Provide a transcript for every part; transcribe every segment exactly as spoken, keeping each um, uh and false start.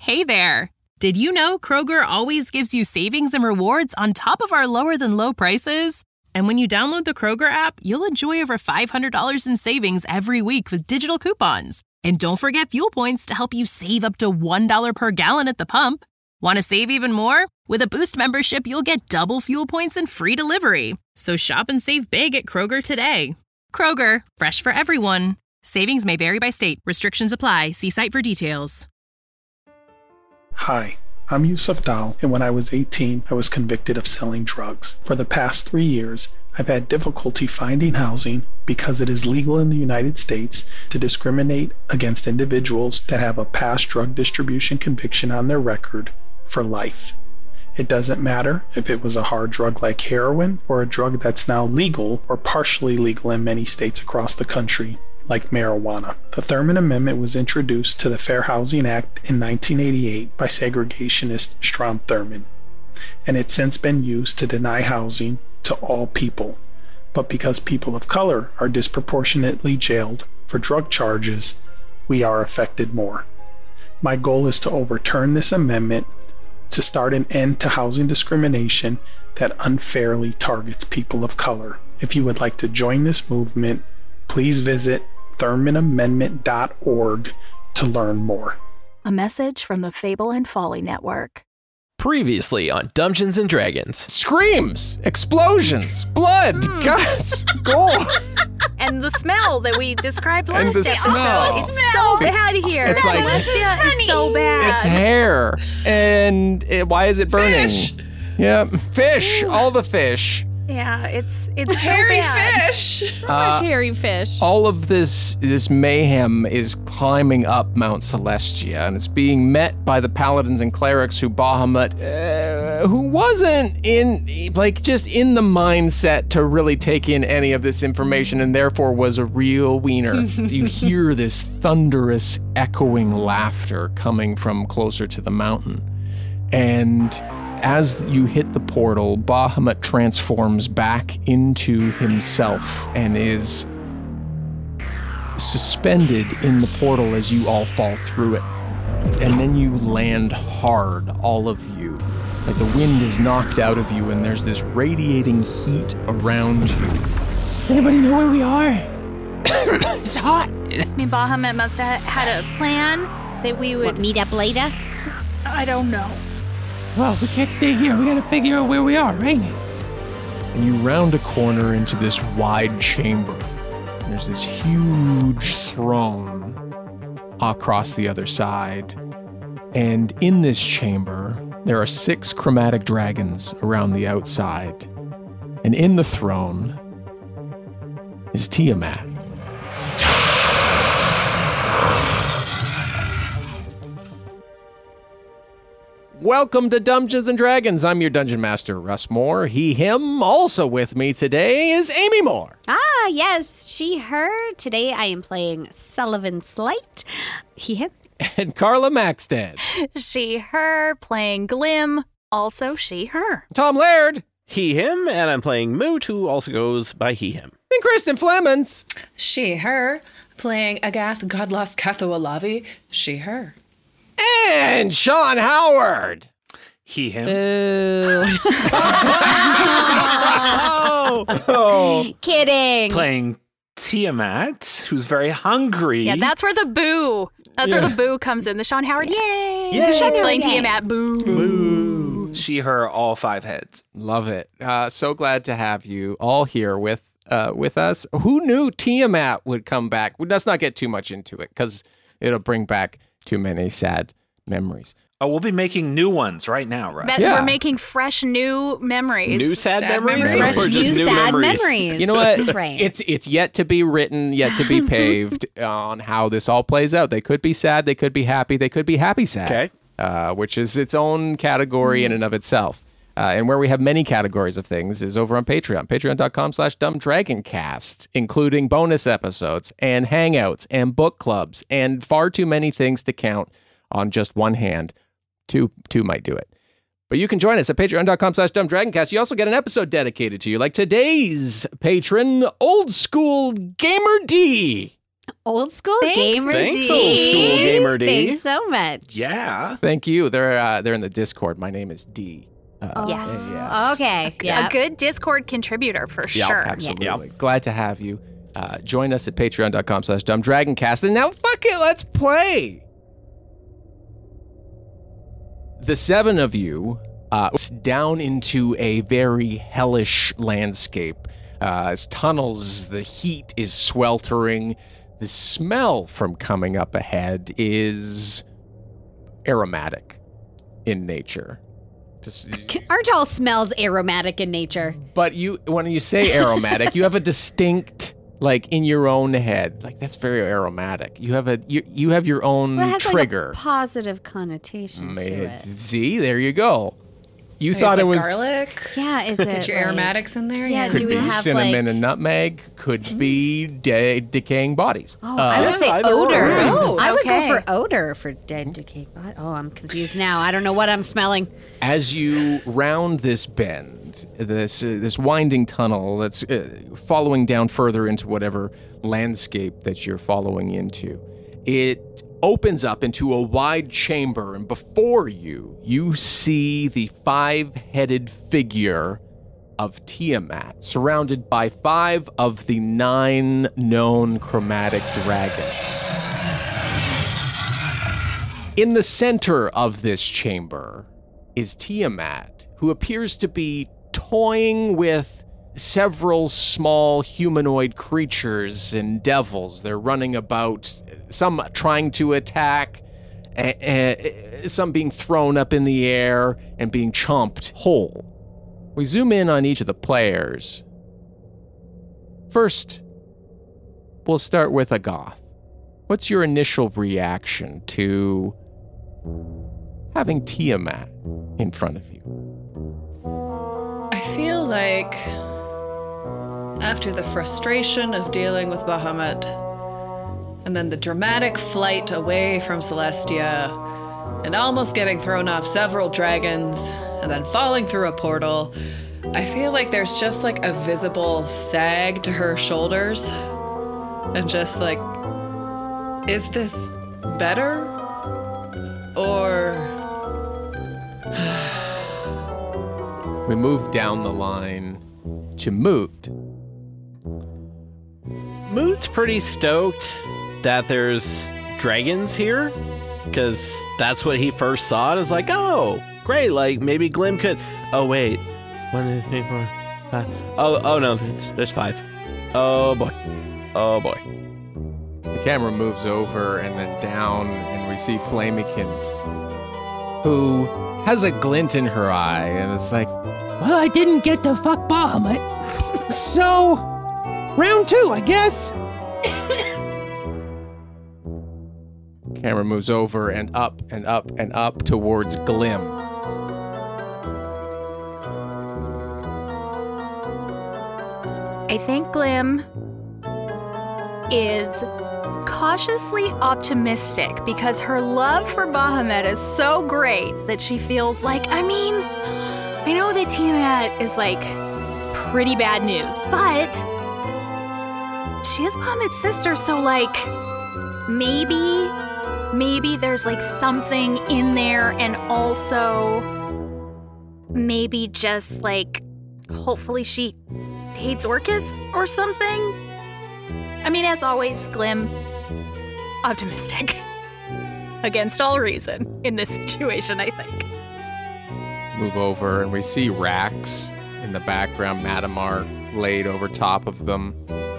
Hey there! Did you know Kroger always gives you savings and rewards on top of our lower-than-low prices? And when you download the Kroger app, you'll enjoy over five hundred dollars in savings every week with digital coupons. And don't forget fuel points to help you save up to one dollar per gallon at the pump. Want to save even more? With a Boost membership, you'll get double fuel points and free delivery. So shop and save big at Kroger today. Kroger, fresh for everyone. Savings may vary by state. Restrictions apply. See site for details. Hi, I'm Yusuf Dal, and when I was eighteen, I was convicted of selling drugs. For the past three years, I've had difficulty finding housing because it is legal in the United States to discriminate against individuals that have a past drug distribution conviction on their record for life. It doesn't matter if it was a hard drug like heroin or a drug that's now legal or partially legal in many states across the country, like marijuana. The Thurmond Amendment was introduced to the Fair Housing Act in nineteen eighty-eight by segregationist Strom Thurmond, and it's since been used to deny housing to all people. But because people of color are disproportionately jailed for drug charges, we are affected more. My goal is to overturn this amendment to start an end to housing discrimination that unfairly targets people of color. If you would like to join this movement, please visit thurmond amendment dot org to learn more. A message from the Fable and Folly Network. Previously on Dungeons and Dragons. Screams, explosions, blood, Mm. guts, gore. And the smell that we described last And the episode. smell. It's so bad here. It's like- Celestia is so bad. It's hair. And it, why is it burning? Fish. Yeah, fish. All the fish. Yeah, it's it's so Hairy bad. fish. So much hairy fish. All of this this mayhem is climbing up Mount Celestia, and it's being met by the paladins and clerics who Bahamut, uh, who wasn't in, like, just in the mindset to really take in any of this information, and therefore was a real wiener. You hear this thunderous, echoing laughter coming from closer to the mountain, and as you hit the portal, Bahamut transforms back into himself and is suspended in the portal as you all fall through it. And then you land hard, all of you. Like the wind is knocked out of you and there's this radiating heat around you. Does anybody know where we are? It's hot. I mean, Bahamut must have had a plan that we would What, meet up later? I don't know. Well, we can't stay here. We gotta figure out where we are, right? And you round a corner into this wide chamber. There's this huge throne across the other side. And in this chamber, there are six chromatic dragons around the outside. And in the throne is Tiamat. Welcome to Dungeons and Dragons. I'm your Dungeon Master, Russ Moore. He, him. Also with me today is Amy Moore. Ah, yes, she, her. Today I am playing Sullivan Slight. He, him. And Carla Maxted. She, her, playing Glim. Also she, her. Tom Laird. He, him, and I'm playing Moot, who also goes by he, him. And Kristen Flemons. She, her, playing Agath Godlost Catho-Alavi. She, her. And Sean Howard. He, him. Boo. Oh. Kidding. Playing Tiamat, who's very hungry. Yeah, that's where the boo. That's Yeah. where the boo comes in. The Sean Howard, yay! Yay. She's playing Yay. Tiamat, boo. Boo. She, her, all five heads. Love it. Uh, so glad to have you all here with uh, with us. Who knew Tiamat would come back? Let's not get too much into it because it'll bring back too many sad memories. Oh, we'll be making new ones right now, right? That Yeah. We're making fresh new memories. New sad, Sad memories? memories. Fresh Or just new new sad memories? memories. You know what? That's right. It's it's yet to be written, yet to be paved on how this all plays out. They could be sad, they could be happy, they could be happy sad. Okay. Uh, which is its own category in and of itself. Uh, and where we have many categories of things is over on Patreon, patreon.com slash dumbdragoncast, including bonus episodes and hangouts and book clubs and far too many things to count on just one hand. Two, two might do it. But you can join us at patreon.com slash dumbdragoncast. You also get an episode dedicated to you, like today's patron, Old School Gamer D. Old school Thanks. gamer Thanks, D. old school gamer D. Thanks so much. Yeah. Thank you. They're uh, they're in the Discord. My name is D. Uh, Oh, Yes. yes. Okay. Yeah. A good Discord contributor for Yeah, sure. absolutely. Yes. Glad to have you. Uh, join us at patreon.com slash dumbdragoncast. And now, fuck it, let's play. The seven of you uh, down into a very hellish landscape. Uh, as tunnels, the heat is sweltering. The smell from coming up ahead is aromatic in nature. Just, Aren't all smells aromatic in nature? but you, when you say aromatic, you have a distinct, like in your own head, like that's very aromatic. You have a you, you have your own Well, it has trigger. like a positive connotation to Mate, it. See, there you go. You Is thought it it was garlic? Yeah, is it Is your like- aromatics in there? Yeah, could do we be have cinnamon like? and nutmeg, could be de- decaying bodies. Oh, I Uh, would say either or. odor. Oh, I would okay. go for odor for dead decayed body. Oh, I'm confused now. I don't know what I'm smelling. As you round this bend, this uh, this winding tunnel that's uh, following down further into whatever landscape that you're following into, it opens up into a wide chamber, and before you, you see the five-headed figure of Tiamat, surrounded by five of the nine known chromatic dragons. In the center of this chamber is Tiamat, who appears to be toying with several small humanoid creatures and devils. They're running about, some trying to attack, uh, uh, some being thrown up in the air and being chomped whole. We zoom in on each of the players. First, we'll start with Agath. What's your initial reaction to having Tiamat in front of you? I feel like after the frustration of dealing with Bahamut, and then the dramatic flight away from Celestia, and almost getting thrown off several dragons, and then falling through a portal, I feel like there's just like a visible sag to her shoulders. And just like, is this better? Or... We move down the line to Moot. Moot's pretty stoked that there's dragons here, because that's what he first saw, and it's like, oh, great, like, maybe Glim could... Oh, wait. One, two, three, four, five. Oh, oh no, it's, there's five. Oh, boy. Oh, boy. The camera moves over and then down, and we see Flamikins, who has a glint in her eye, and it's like, well, I didn't get to fuck Bahamut, so round two, I guess. Camera moves over and up and up and up towards Glim. I think Glim is cautiously optimistic because her love for Bahamut is so great that she feels like, I mean, I know that Tiamat is like pretty bad news, but she is Bahamut's sister, so like maybe, maybe there's like something in there, and also maybe just like hopefully she hates Orcus or something. I mean, as always, Glim, optimistic. Against all reason in this situation, I think. Move over and we see Rax in the background, Matamar laid over top of them.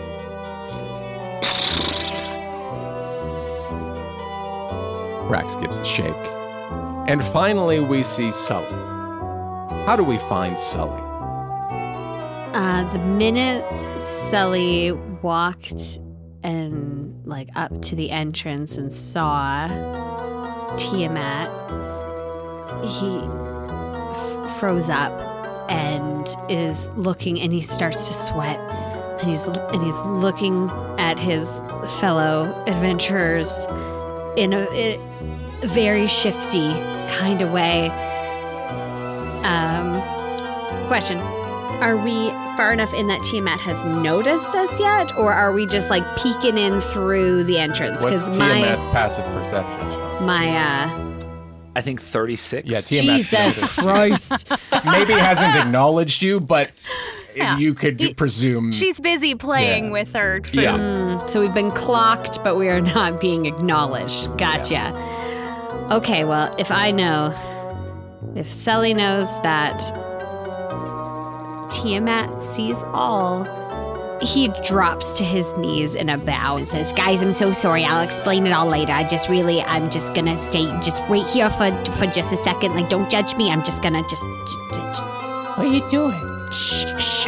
Rax gives the shake. And finally we see Sully. How do we find Sully? Uh, the minute Sully walked and like up to the entrance and saw Tiamat, he f- froze up and is looking, and he starts to sweat, and he's and he's looking at his fellow adventurers in a, in a very shifty kind of way. Um, question. Are we far enough in that Tiamat has noticed us yet, or are we just like peeking in through the entrance? What's my Tiamat's passive perception, Sean? my uh, I think thirty-six. Yeah, Tiamat's Jesus Christ. maybe hasn't acknowledged you, but Yeah. you could He- presume. She's busy playing Yeah. with her food. Yeah. Mm, so we've been clocked, but we are not being acknowledged. Gotcha. Okay, well, if I know, if Sully knows that Tiamat sees all, he drops to his knees in a bow and says, "Guys, I'm so sorry. I'll explain it all later. I just really, I'm just gonna stay, just wait here for for just a second. Like, don't judge me. I'm just gonna just, just, just What are you doing? shh, shh.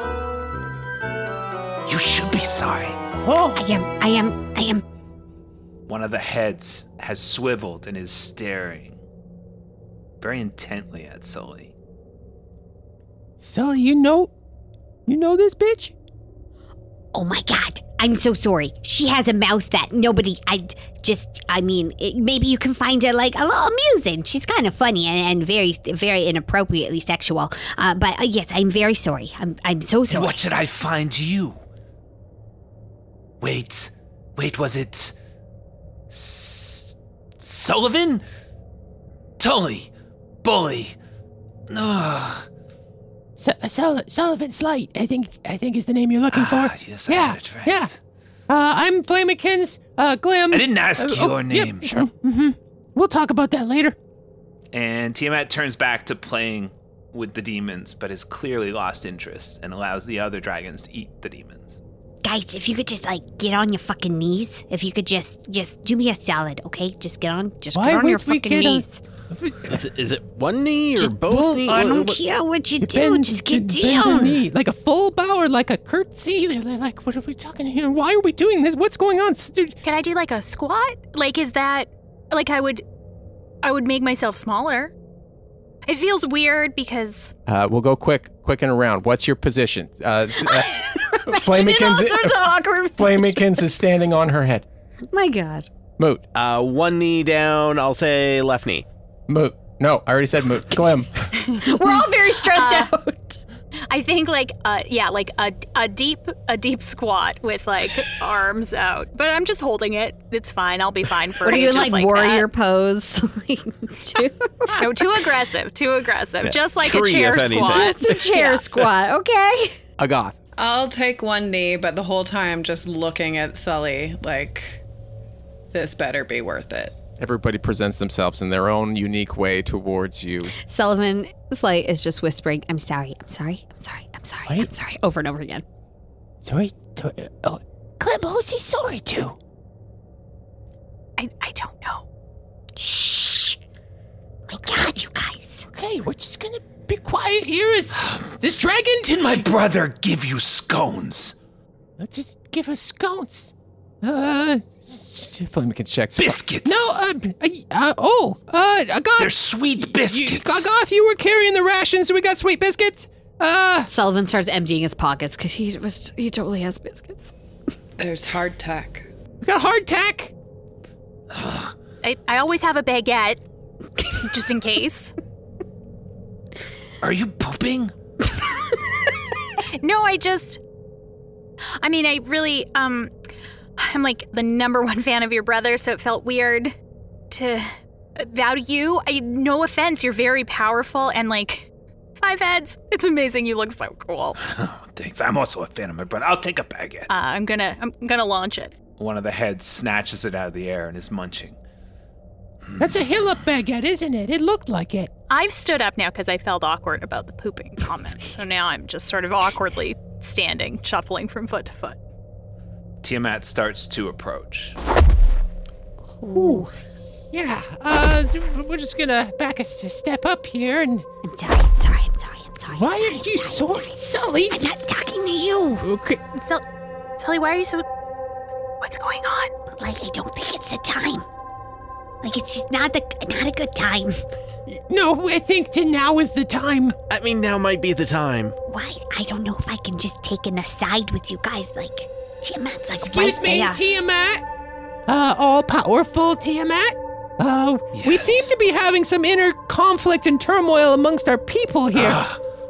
You should be sorry. Oh, I am, I am, I am." One of the heads has swiveled and is staring very intently at Sully. Sully, you know, you know this bitch? Oh my God, I'm so sorry. She has a mouth that nobody, I just, I mean, it, maybe you can find her like a little amusing. She's kind of funny and, and very, very inappropriately sexual. Uh, but uh, yes, I'm very sorry. I'm, I'm so And sorry. what should I find you? Wait, wait, was it S- Sullivan? Tully, Bully. Ugh. Su- Sul- Sullivan Slight, I think, I think is the name you're looking Ah, for. yes, I yeah, had it right. yeah. Uh, I'm Flamikins, uh, Glim. I didn't ask Uh, your oh, name. Yep, sure. Mm-hmm. We'll talk about that later. And Tiamat turns back to playing with the demons, but has clearly lost interest and allows the other dragons to eat the demons. Guys, if you could just like get on your fucking knees. If you could just, just do me a solid, okay? Just get on, just Why get on would your we fucking get on- knees. Is it, is it one knee or Just both both- knees? I What- don't what- care what you You do. bend- Just get bend the down. knee, like a full bow or like a curtsy. They're they're like, what are we talking here? Why are we doing this? What's going on? Dude, Can I do like a squat? Like, is that like I would, I would make myself smaller. It feels weird because Uh, we'll go quick, quick and around. What's your position? Uh, s- uh, Flamikins, awkward. Flamikins is standing on her head. My God. Moot, Uh, one knee down, I'll say left knee. Moot. No, I already said Moot. Glim. We're all very stressed out. I think like uh yeah like a a deep a deep squat with like arms out. But I'm just holding it. It's fine. I'll be fine for What are you in ages like, like warrior that. pose? Like, too- No, too aggressive. Too aggressive. Just like Tree, a chair if anything. squat. It's a chair squat, okay? Agoth. I'll take one knee, but the whole time just looking at Sully like, this better be worth it. Everybody presents themselves in their own unique way towards you. Sullivan Slight is just whispering, "I'm sorry, I'm sorry, I'm sorry, I'm sorry, What? I'm sorry," over and over again. sorry. To, oh, Clem, who's he sorry to? I I don't know. Shh! My God, you guys. Okay, we're just gonna be quiet here. Is this dragon? Did my brother give you scones? Uh, Just give us scones. Uh, Flamikins checks. Biscuits? no. Uh, uh oh. Uh, Agoth. They're sweet You, biscuits. Agoth, you were carrying the rations. We got sweet biscuits. Uh, Sullivan starts emptying his pockets because he was he totally has biscuits. There's hardtack. we got hardtack. I, I always have a baguette, just in case. Are you pooping? No, I just. I mean, I really um, I'm like the number one fan of your brother, so it felt weird to bow to you. I no offense, you're very powerful and like five heads. It's amazing. You look so cool. Uh, Oh, thanks. I'm also a fan of my brother. I'll take a baguette. I'm gonna I'm gonna launch it. One of the heads snatches it out of the air and is munching. That's a hill up baguette, isn't it? It looked like it. I've stood up now because I felt awkward about the pooping comment. So now I'm just sort of awkwardly standing, shuffling from foot to foot. Tiamat starts to approach. Ooh. Yeah. Uh, we're just gonna back a s- step up here and. I'm sorry, I'm sorry, I'm sorry, I'm sorry. Why I'm are you sorry, sorry, Sully? I'm not talking to you. Okay. So, Sully, why are you so? What's going on? Like, I don't think it's the time. Like, it's just not the not a good time. No, I think to now is the time. I mean, now might be the time. Why? I don't know if I can just take an aside with you guys. Like, Tiamat's like Excuse right me, there. Tiamat. Uh, all powerful Tiamat. Uh, we Yes. seem to be having some inner conflict and turmoil amongst our people here. Ugh.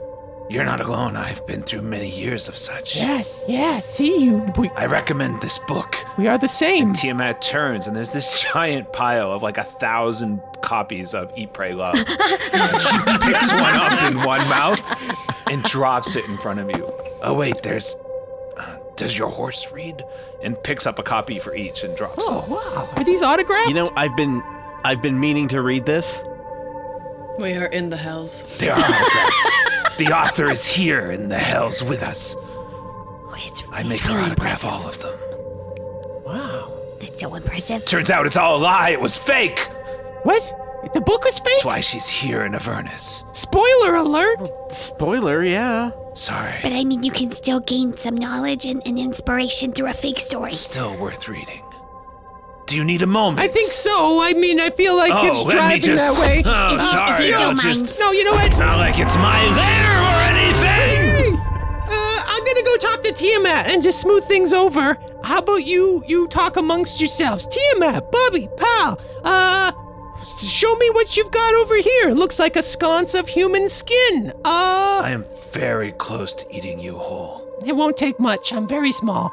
You're not alone. I've been through many years of such. Yes, yes. See you. We, I recommend this book. we are the same. Tiamat turns, and there's this giant pile of like a thousand copies of Eat, Pray, Love. She picks one up in one mouth and drops it in front of you. Oh, wait, there's... Uh, does your horse read? And picks up a copy for each and drops Oh, them. wow. Are these autographed? You know, I've been I've been meaning to read this. We are in the hells. They are autographed. The author is here in the hells with us. Oh, it's, I it's make her really autograph impressive. all of them. Wow. That's so impressive. Turns out it's all a lie. It was fake. What? The book was fake? That's why she's here in Avernus. Spoiler alert. Spoiler, yeah. Sorry. But I mean, you can still gain some knowledge and, and inspiration through a fake story. Still worth reading. Do you need a moment? I think so. I mean, I feel like Oh, it's let me driving just. that way. Oh, If you- sorry. if you I'll don't just. mind. No, you know what? It's not like it's my lair or anything. Uh, I'm gonna go talk to Tiamat and just smooth things over. How about you you talk amongst yourselves? Tiamat, Bubby, pal, uh, show me what you've got over here. Looks like a sconce of human skin. Uh, I am very close to eating you whole. it won't take much. I'm very small.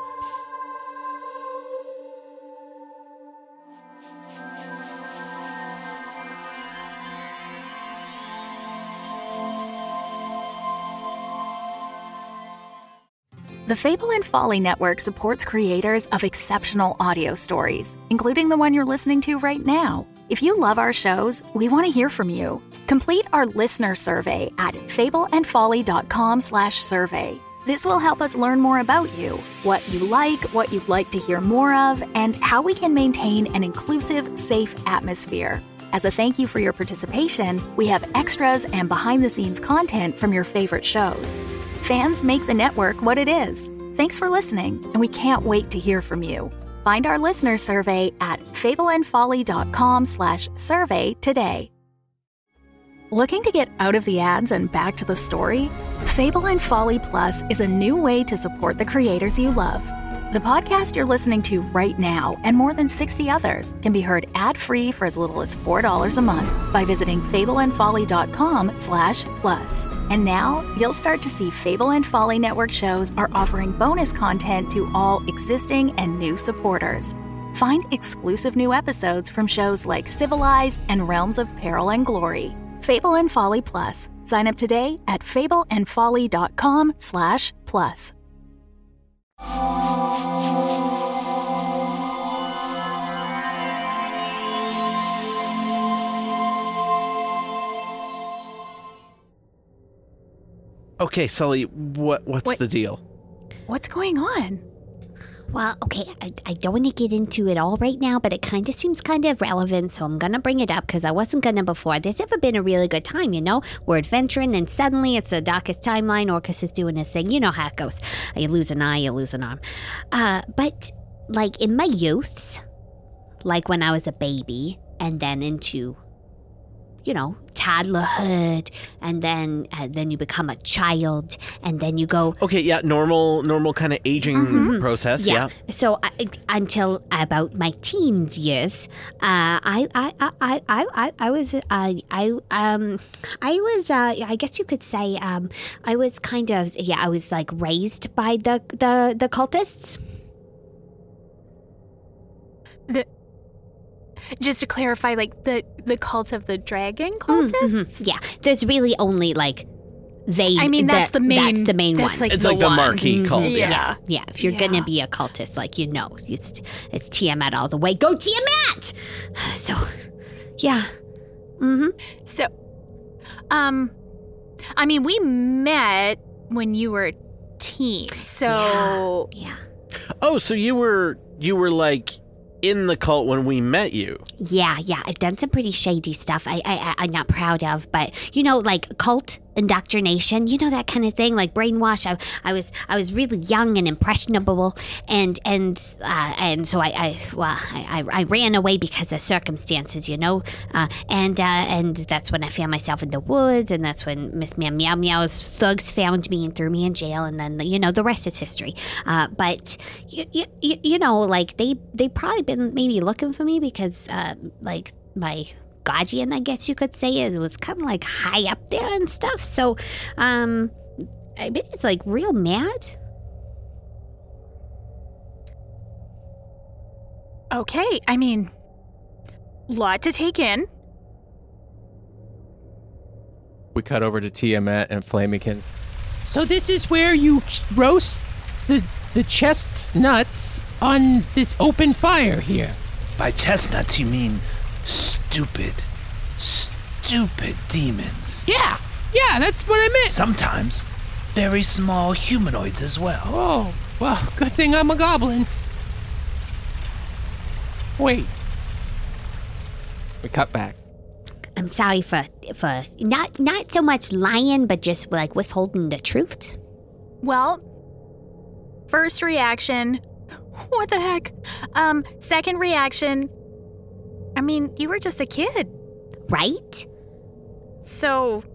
The Fable and Folly Network supports creators of exceptional audio stories, including the one you're listening to right now. If you love our shows, we want to hear from you. Complete our listener survey at fableandfolly.com slash survey. This will help us learn more about you, what you like, what you'd like to hear more of, and how we can maintain an inclusive, safe atmosphere. As a thank you for your participation, we have extras and behind-the-scenes content from your favorite shows. Fans make the network what it is. Thanks for listening, and we can't wait to hear from you. Find our listener survey at fableandfolly.com slash survey today. Looking to get out of the ads and back to the story? Fable and Folly Plus is a new way to support the creators you love. The podcast you're listening to right now and more than sixty others can be heard ad-free for as little as four dollars a month by visiting fableandfolly.com slash plus. And now you'll start to see Fable and Folly Network shows are offering bonus content to all existing and new supporters. Find exclusive new episodes from shows like Civilized and Realms of Peril and Glory. Fable and Folly Plus. Sign up today at fableandfolly.com slash plus. Okay, Sully, what what's What- the deal? What's going on? Well, okay, I, I don't want to get into it all right now, but it kind of seems kind of relevant, so I'm going to bring it up because I wasn't going to before. There's never been a really good time, you know? We're adventuring, and suddenly it's the darkest timeline. Orcus is doing his thing. You know how it goes. You lose an eye, you lose an arm. Uh, but, like, in my youths, like when I was a baby, and then into, you know, toddlerhood, and then uh, then you become a child, and then you go Okay, yeah, normal normal kind of aging process, yeah. So I, until about my teens years, uh, I, I, I, I, I, I was, uh, I, um, I was, uh, I guess you could say, um, I was kind of, yeah, I was like raised by the the the cultists. The just to clarify, like the the cult of the dragon cultists. Mhm. Yeah, there's really only like they. I mean, that's that- the main. That's the main that's one. Like It's the like the one. marquee cult. Yeah. Yeah, yeah. If you're Yeah. gonna be a cultist, like you know, it's it's Tiamat all the way. Go Tiamat! So, yeah. Mm-hmm. So, um, I mean, we met when you were a teen. So, Yeah. Oh, so you were you were like in the cult when we met you. Yeah, yeah. I've done some pretty shady stuff. I, I, I I'm not proud of, but you know, like cult indoctrination, you know, that kind of thing, like brainwash. I, I was, I was really young and impressionable, and and uh, and so I, I well, I, I, I ran away because of circumstances, you know, uh, and uh, and that's when I found myself in the woods, and that's when Miss Meow Meow Meow's thugs found me and threw me in jail, and then you know the rest is history. Uh, but you, you, you know, like they they probably been maybe looking for me because uh, like my guardian, I guess you could say, it was kind of like high up there and stuff. So, um, I bet it's like real mad. Okay, I mean, lot to take in. We cut over to Tiamat and Flamekins. So this is where you ch- roast the the chestnuts on this open fire here. By chestnuts, you mean stupid, stupid demons. Yeah, yeah, that's what I meant. Sometimes very small humanoids as well. Oh, well, good thing I'm a goblin. Wait. We cut back. I'm sorry for for not not so much lying, but just like withholding the truth. Well, first reaction, what the heck? Um, second reaction, I mean, you were just a kid. Right? So,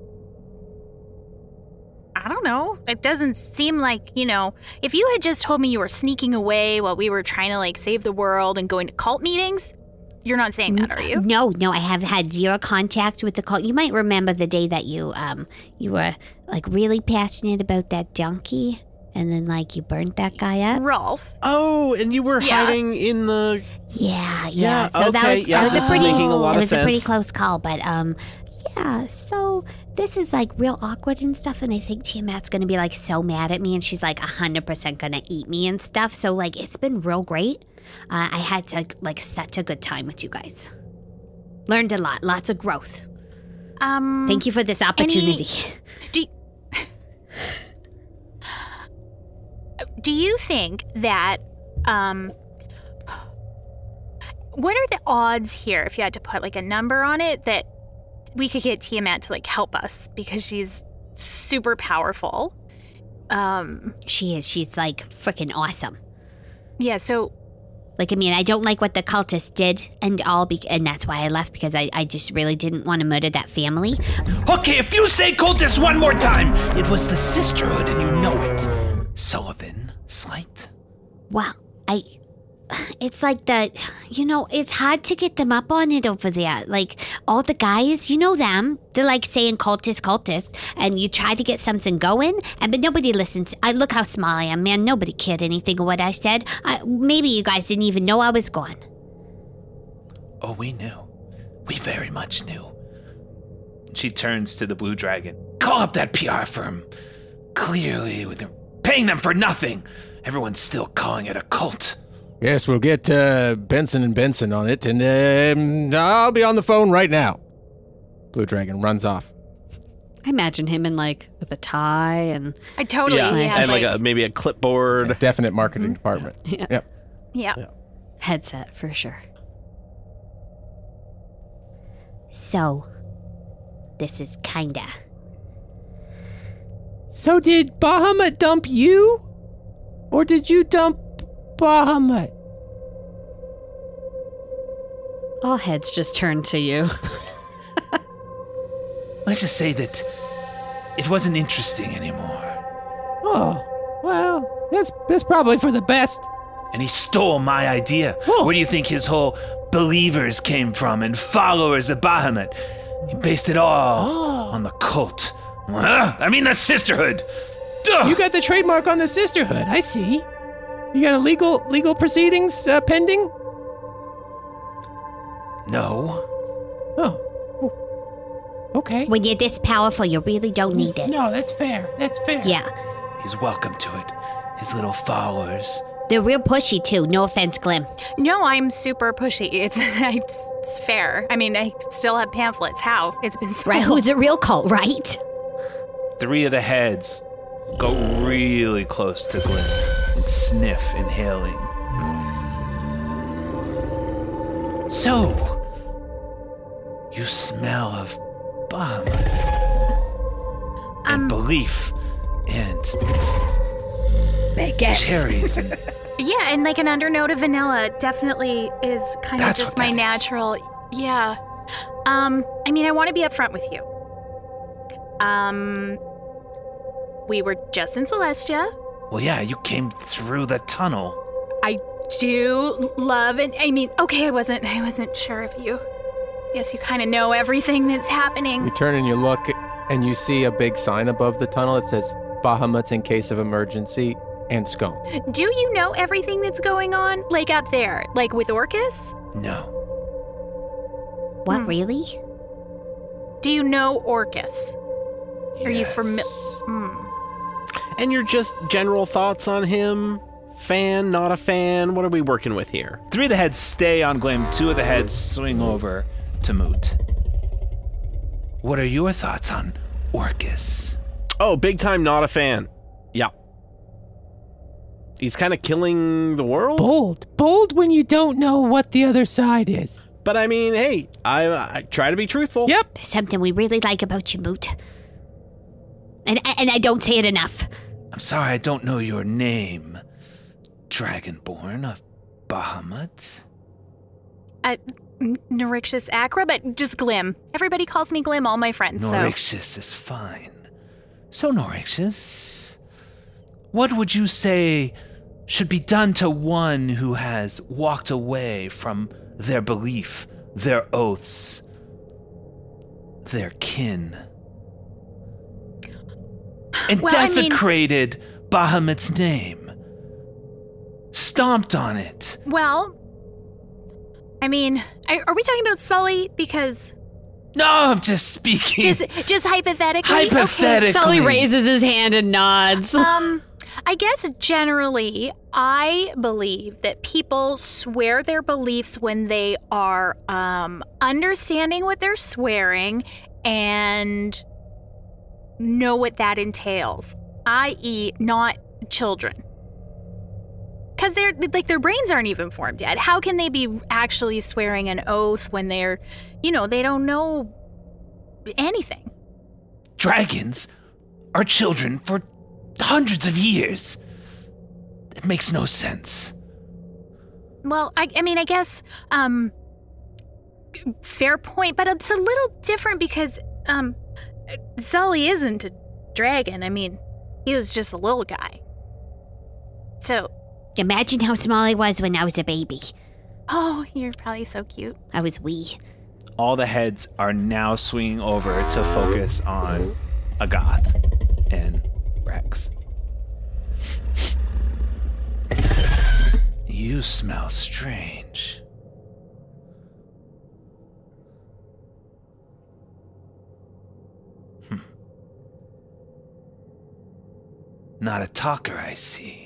I don't know. It doesn't seem like, you know, if you had just told me you were sneaking away while we were trying to, like, save the world and going to cult meetings, you're not saying that, are you? No, no, I have had zero contact with the cult. You might remember the day that you um you were like really passionate about that donkey, and then like you burned that guy up. Rolf. Oh, and you were Yeah. hiding in the. Yeah, yeah. Yeah, so that okay, was yeah, that was this a is pretty making a lot it of was a pretty sense. close call, but um yeah, so this is like real awkward and stuff, and I think Tiamat's gonna be like so mad at me, and she's like a hundred percent gonna eat me and stuff. So like it's been real great. Uh, I had to, like such a good time with you guys. Learned a lot, lots of growth. Um, Thank you for this opportunity. Do, do you think that, um, what are the odds here, if you had to put like a number on it, that we could get Tiamat to like help us because she's super powerful? Um, She is. She's like freaking awesome. yeah, so Like, I mean, I don't like what the cultists did and all, be- and that's why I left, because I, I just really didn't want to murder that family. Okay, if you say cultist one more time, it was the Sisterhood and you know it. Sullivan Slight. Well, I... It's like the... You know, it's hard to get them up on it over there. Like, all the guys, you know them. They're like saying cultist, cultist, and you try to get something going, and but nobody listens. I Look how small I am, man. Nobody cared anything of what I said. I, maybe you guys didn't even know I was gone. Oh, we knew. We very much knew. She turns to the Blue Dragon. Call up that P R firm. Clearly, they're paying them for nothing. Everyone's still calling it a cult. Yes, we'll get uh, Benson and Benson on it, and um, I'll be on the phone right now. Blue Dragon runs off. I imagine him in like with a tie and I totally Yeah, had and like, like, a, maybe a clipboard. Definite marketing department. Yeah. Yep. yeah. headset for sure. So, this is kinda... So did Bahamut dump you? Or did you dump Bahamut? All heads just turned to you. Let's just say that it wasn't interesting anymore. Oh, well, that's that's probably for the best. And he stole my idea. Oh. Where do you think his whole believers came from and followers of Bahamut? He based it all on the cult. Huh? I mean the Sisterhood. Ugh. You got the trademark on the Sisterhood. I see. You got a legal legal proceedings uh, pending? No. Oh. Okay. When you're this powerful, you really don't need it. No, that's fair. That's fair. Yeah. He's welcome to it. His little followers. They're real pushy, too. No offense, Glim. No, I'm super pushy. It's it's fair. I mean, I still have pamphlets. How? It's been so Right? long. Who's a real cult, right? Three of the heads go really close to Glim and sniff, inhaling. So, you smell of Bahamut and Um, belief and Baguette. cherries and Yeah, and like an undernote of vanilla definitely is kind of That's just what my that is. natural. Yeah. Um, I mean, I want to be upfront with you. Um, we were just in Celestia. well, yeah, you came through the tunnel. I do love and I mean, okay, I wasn't I wasn't sure if you Yes, you kind of know everything that's happening. You turn and you look, and you see a big sign above the tunnel. It says, Bahamut's in case of emergency, and scone. Do you know everything that's going on? Like up there? Like with Orcus? No. What, Hmm. really? Do you know Orcus? Are you Yes. familiar? Hmm. And your just general thoughts on him? Fan, not a fan? What are we working with here? Three of the heads stay on Glim. Two of the heads swing over to Moot. What are your thoughts on Orcus? Oh, big time not a fan. Yeah. He's kind of killing the world. Bold. Bold when you don't know what the other side is. But I mean, hey, I, I try to be truthful. Yep. There's something we really like about you, Moot. And, and I don't say it enough. I'm sorry I don't know your name. Dragonborn of Bahamut? Uh, N- Norixus Acra, but just Glim. Everybody calls me Glim, all my friends, so... Norixus is fine. So, Norixus, what would you say should be done to one who has walked away from their belief, their oaths, their kin, and Well, I mean- desecrated Bahamut's name, stomped on it? Well, I mean, I, are we talking about Sully? Because No, I'm just speaking. just just hypothetically, Hypothetically. Sully raises his hand and nods. Okay. Um, I guess generally, I believe that people swear their beliefs when they are um understanding what they're swearing and know what that entails, that is, not children. Because they're like their brains aren't even formed yet. How can they be actually swearing an oath when they're, you know, they don't know anything? Dragons are children for hundreds of years. It makes no sense. Well, I, I mean, I guess, um, fair point, but it's a little different because, um, Sully isn't a dragon. I mean, he was just a little guy. So, Imagine how small I was when I was a baby. oh, you're probably so cute. I was wee. All the heads are now swinging over to focus on Agath and Rex. You smell strange. Hmm. Not a talker, I see.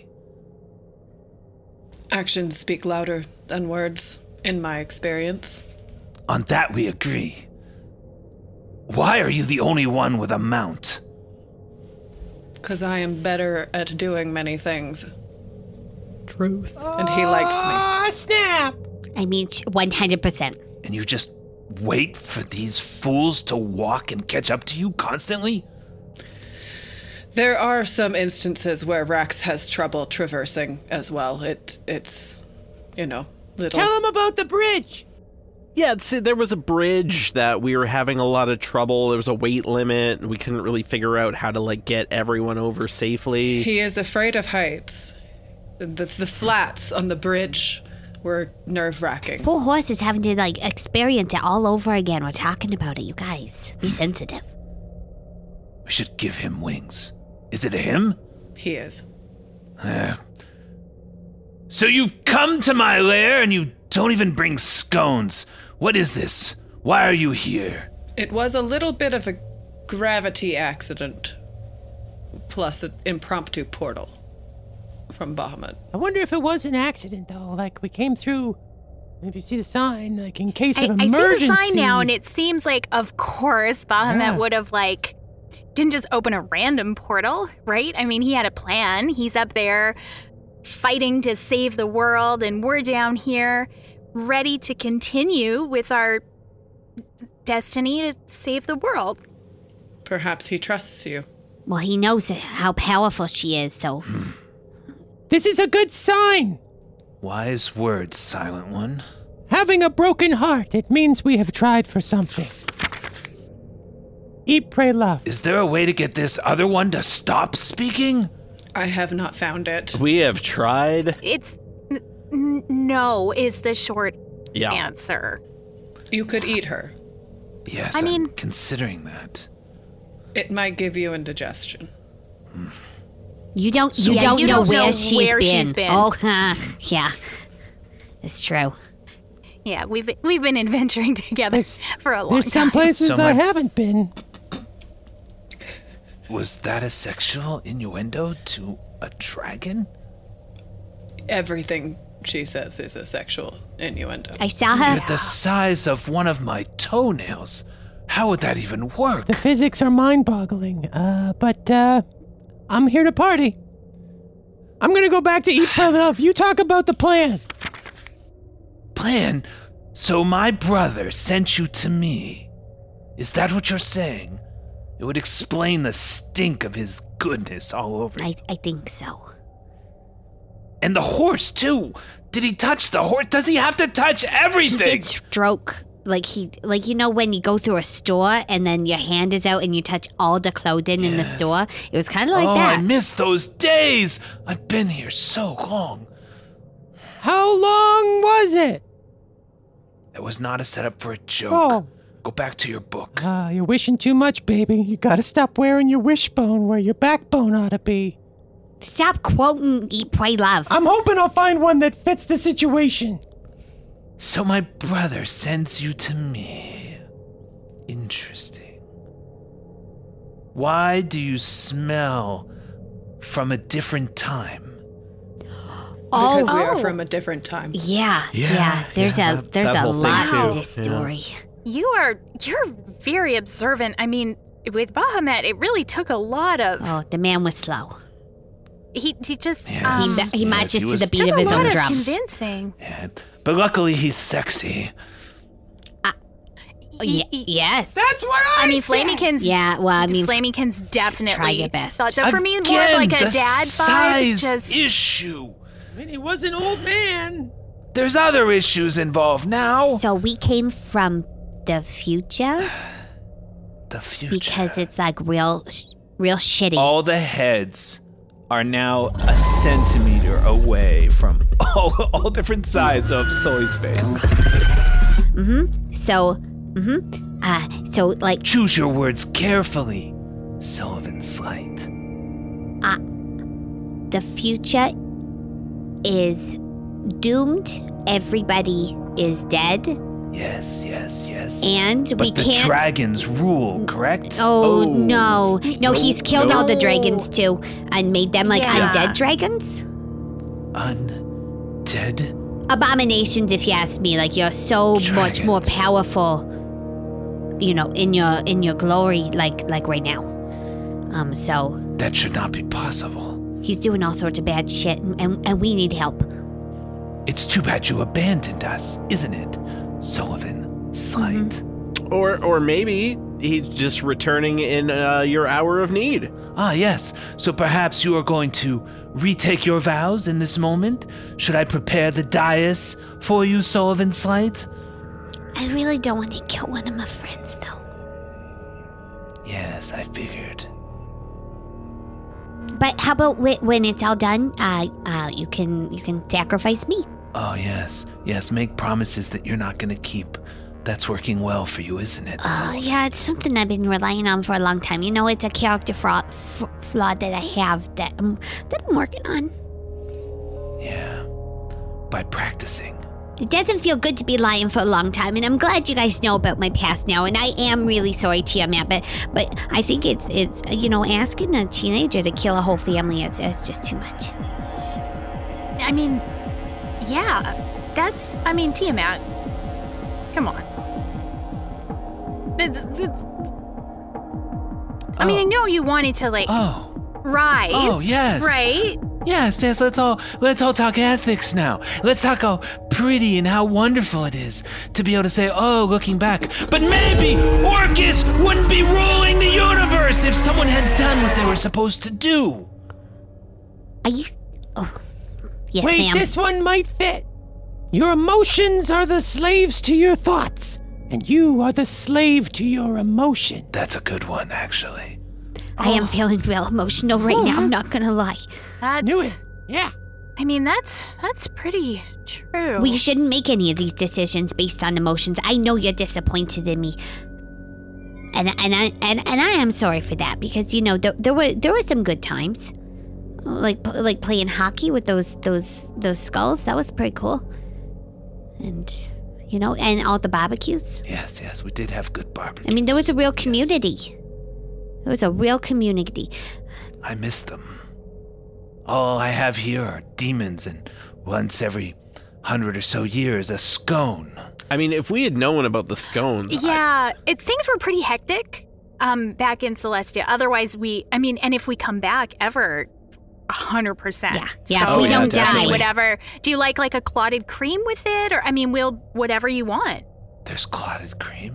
Actions speak louder than words, in my experience. On that we agree. Why are you the only one with a mount? Because I am better at doing many things, Truth. and he likes me. Ah, snap! I mean, one hundred percent. And you just wait for these fools to walk and catch up to you constantly? There are some instances where Rax has trouble traversing as well. It It's, you know, little... Tell him about the bridge. Yeah, see, there was a bridge that we were having a lot of trouble. There was a weight limit. And we couldn't really figure out how to like get everyone over safely. He is afraid of heights. The, the slats on the bridge were nerve-wracking. Poor horse is having to, like, experience it all over again. We're talking about it, you guys. Be sensitive. We should give him wings. Is it a him? He is. Uh, so you've come to my lair and you don't even bring scones. What is this? Why are you here? It was a little bit of a gravity accident, plus an impromptu portal from Bahamut. I wonder if it was an accident, though. Like, we came through. If you see the sign, like, in case I, of I emergency. see the sign now, and it seems like, of course, Bahamut Yeah. would have, like, didn't just open a random portal, right? I mean, he had a plan. He's up there fighting to save the world, and we're down here ready to continue with our destiny to save the world. Perhaps he trusts you. Well, he knows how powerful she is, so... This is a good sign. Wise words, Silent One. Having a broken heart, it means we have tried for something. Eat, pray, love. Is there a way to get this other one to stop speaking? I have not found it. We have tried. It's n- n- no is the short Yeah. answer. You could eat her. Yes, I I'm mean- considering that. It might give you indigestion. You don't. You Yeah, don't you know don't where, know she's, where been. she's been. Oh, huh. Yeah, it's true. Yeah, we've we've been adventuring together There's- for a long There's some time. places So I my- haven't been. Was that a sexual innuendo to a dragon? Everything she says is a sexual innuendo. I saw her. You're the size of one of my toenails. How would that even work? The physics are mind-boggling. Uh, but uh, I'm here to party. I'm gonna go back to Eat Pray Love. You talk about the plan. Plan? So my brother sent you to me. Is that what you're saying? It would explain the stink of his goodness all over you. I, I think so. And the horse, too. Did he touch the horse? Does he have to touch He everything? did stroke. Like he, like you know when you go through a store and then your hand is out and you touch all the clothing in the Yes. store. It was kind of like oh, that. I miss those days. I've been here so long. How long was it? It was not a setup for a joke. Oh. Go back to your book. Ah, you're wishing too much, baby. You gotta stop wearing your wishbone where your backbone ought to be. Stop quoting Eat, Pray, Love. I'm hoping I'll find one that fits the situation. So my brother sends you to me. Interesting. Why do you smell from a different time? Oh, Because we are Oh. from a different time. yeah, yeah. Yeah, There's yeah, a that- there's that a whole thing lot to too. this Yeah. story. You are you're very observant. I mean, with Bahamut, it really took a lot of. Oh, the man was slow. He he just Yes. um, He, ma- he Yes, marches he to was- the beat took of a his lot own of drum. convincing. Yeah, but luckily he's sexy. Oh, ye- yes. That's what I I mean, Flamykins. Yeah, well, I mean, Flamykins definitely. try your best. Thought so for me, more of Again, like a the dad vibe. size Just issue. I mean, he was an old man. There's other issues involved now. So we came from the future The future. because it's like real, sh- real shitty. all the heads are now a centimeter away from all, all different sides of Sully's face. So, mm-hmm. Uh, so like Choose your words carefully, Sullivan Slight. the future is doomed. Everybody is dead, Yes, yes, yes. and but we the can't. dragons rule, correct? Oh, no, no! He's killed all the no. dragons too, and made them like Yeah. undead dragons. Undead? Abominations, if you ask me. Like you're so much more Dragons. powerful, you know, in your in your glory, like like right now. Um, so That should not be possible. he's doing all sorts of bad shit, and and, and we need help. It's too bad you abandoned us, isn't it, Sullivan Slight? Or or maybe he's just returning in uh, your hour of need. Ah, yes. So perhaps you are going to retake your vows in this moment? Should I prepare the dais for you, Sullivan Slight? I really don't want to kill one of my friends, though. Yes, I figured. But how about wh- when it's all done, uh, uh, you can you can sacrifice me. Oh, yes. Yes, make promises that you're not going to keep. That's working well for you, isn't it? Oh, yeah, it's something I've been relying on for a long time. You know, it's a character flaw, f- flaw that I have that I'm, that I'm working on. Yeah. By practicing. It doesn't feel good to be lying for a long time, and I'm glad you guys know about my past now. And I am really sorry, Tiamat, but but I think it's it's you know asking a teenager to kill a whole family is, is just too much. I mean, yeah, that's. I mean, Tiamat. Come on. It's, it's, I mean, I Oh. know you wanted to like Oh. rise. Oh, yes. Right. Yes, yes, let's all let's all talk ethics now. Let's talk how pretty and how wonderful it is to be able to say, oh, looking back. But maybe Orcus wouldn't be ruling the universe if someone had done what they were supposed to do. Are you? Oh, yes, Wait, ma'am. this one might fit. Your emotions are the slaves to your thoughts, and you are the slave to your emotion. That's a good one, actually. I am feeling real emotional right now. I'm not gonna lie. That's. Knew it. Yeah. I mean, that's that's pretty true. We shouldn't make any of these decisions based on emotions. I know you're disappointed in me. and and I and, and I am sorry for that because you know there, there were there were some good times, like like playing hockey with those those those skulls. That was pretty cool. And you know, and all the barbecues. Yes, yes, we did have good barbecues. I mean, there was a real community. There was a real community. I miss them. All I have here are demons and once every hundred or so years a scone. I mean, if we had known about the scones. Yeah, it, things were pretty hectic um, back in Celestia. Otherwise, we, I mean, and if we come back ever, one hundred percent. Yeah, yeah, if Oh, we yeah, don't die. definitely. Whatever. Do you like like a clotted cream with it? Or, I mean, we'll, whatever you want. There's clotted cream.